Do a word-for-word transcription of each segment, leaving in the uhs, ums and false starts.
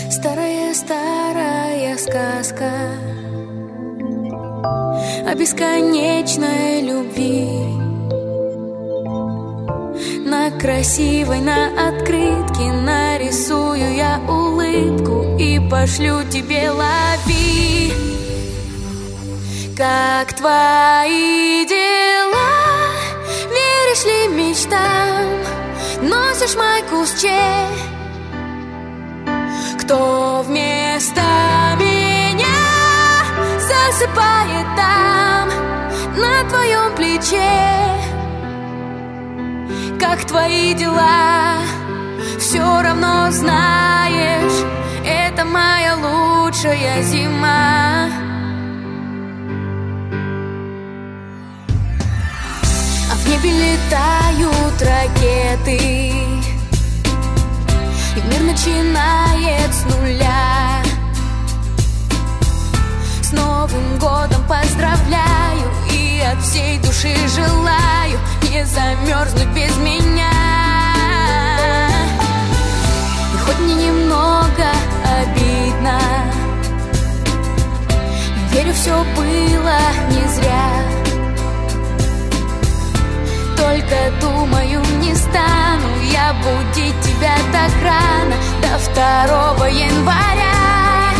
Старая-старая сказка о бесконечной любви. На красивой, на открытке нарисую я улыбку и пошлю тебе, лови. Как твои дела? Веришь ли мечтам? Носишь майку с Че? Кто вместо меня засыпает там, на твоем плече? Как твои дела? Все равно знаешь, это моя лучшая зима. А в небе летают ракеты, и мир начинает с нуля. С Новым годом поздравляю и от всей души желаю не замерзнуть без меня. И хоть мне немного обидно, верю, все было не зря. Только думаю, не стану я будить тебя так рано, до второго января.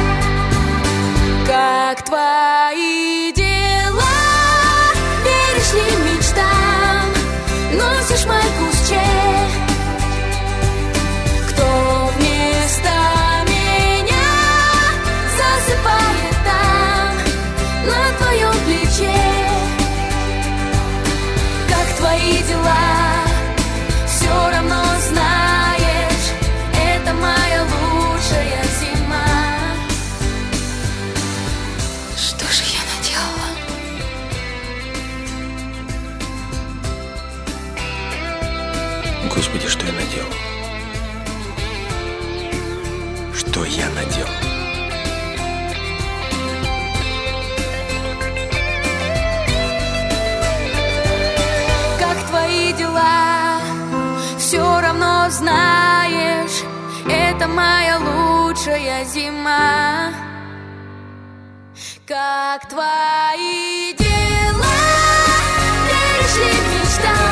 Как твои дела? Веришь ли мечтам? Носишь майку с Че? Кто вместо меня засыпает там, на твоем плече? Как твои дела? Все равно знаешь, это моя лучшая зима. Что же я наделала? Господи, что я наделал? Что я наделал? Как твои дела? Все равно знаешь, это моя лучшая зима. Как твои дела? Веришь ли мечтам?